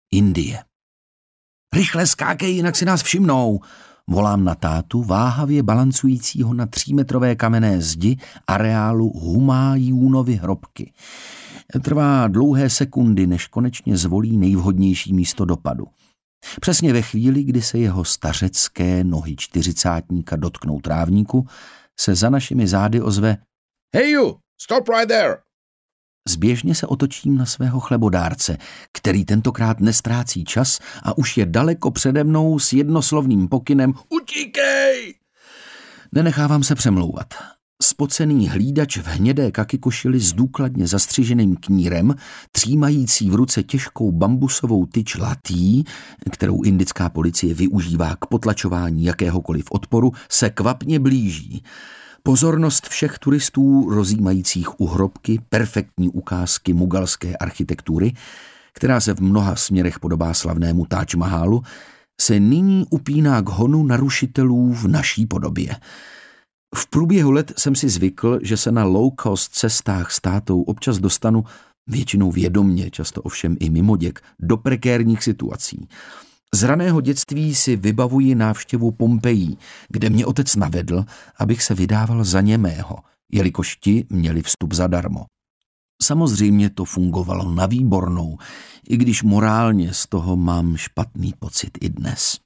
Indie. Rychle skákej, jinak si nás všimnou, volám na tátu, váhavě balancujícího na 3metrové kamenné zdi areálu Humájúnovy hrobky. Trvá dlouhé sekundy, než konečně zvolí nejvhodnější místo dopadu. Přesně ve chvíli, kdy se jeho stařecké nohy 40átníka dotknou trávníku, se za našimi zády ozve Hey you, stop right there! Zběžně se otočím na svého chlebodárce, který tentokrát nestrácí čas a už je daleko přede mnou s jednoslovným pokynem Utíkej! Nenechávám se přemlouvat. Spocený hlídač v hnědé kakikošili s důkladně zastřiženým knírem, třímající v ruce těžkou bambusovou tyč latý, kterou indická policie využívá k potlačování jakéhokoliv odporu, se kvapně blíží. Pozornost všech turistů rozjímajících u hrobky perfektní ukázky mugalské architektury, která se v mnoha směrech podobá slavnému Taj Mahalu, se nyní upíná k honu narušitelů v naší podobě. V průběhu let jsem si zvykl, že se na low-cost cestách s tátou občas dostanu, většinou vědomně, často ovšem i mimoděk, do prekérních situací. Z raného dětství si vybavuji návštěvu Pompejí, kde mě otec navedl, abych se vydával za němého, jelikož ti měli vstup zadarmo. Samozřejmě to fungovalo na výbornou, i když morálně z toho mám špatný pocit i dnes.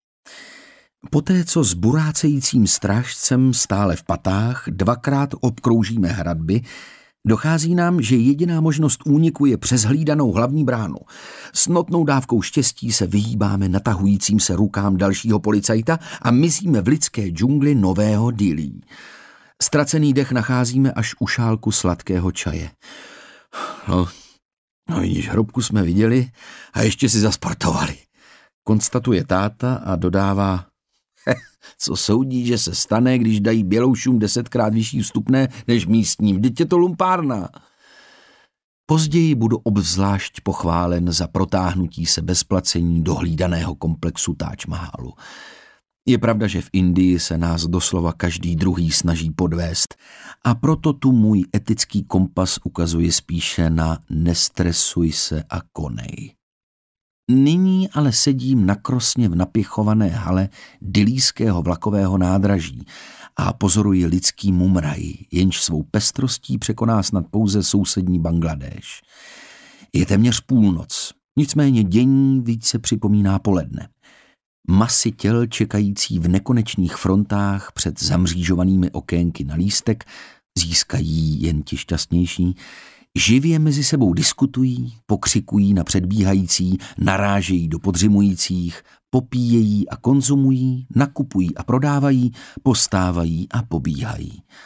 Poté, co s burácejícím strážcem stále v patách 2krát obkroužíme hradby, dochází nám, že jediná možnost úniku je přes hlídanou hlavní bránu. S notnou dávkou štěstí se vyhýbáme natahujícím se rukám dalšího policajta a mizíme v lidské džungli Nového Dilí. Ztracený dech nacházíme až u šálku sladkého čaje. No vidíš, hrobku jsme viděli a ještě si zasportovali. Konstatuje táta a dodává, co soudí, že se stane, když dají běloušům 10krát vyšší vstupné než místním. Vždyť je to lumpárna. Později budu obzvlášť pochválen za protáhnutí se bez placení do hlídaného komplexu Taj Mahalu. Je pravda, že v Indii se nás doslova každý druhý snaží podvést a proto tu můj etický kompas ukazuje spíše na nestresuj se a konej. Nyní ale sedím nakrosně v napěchované hale dilíského vlakového nádraží a pozoruji lidský mumraj, jenž svou pestrostí překoná snad pouze sousední Bangladéš. Je téměř půlnoc, nicméně dění více připomíná poledne. Masy těl čekající v nekonečných frontách před zamřížovanými okénky na lístek získají jen ti šťastnější, živě mezi sebou diskutují, pokřikují na předbíhající, narážejí do podřimujících, popíjejí a konzumují, nakupují a prodávají, postávají a pobíhají.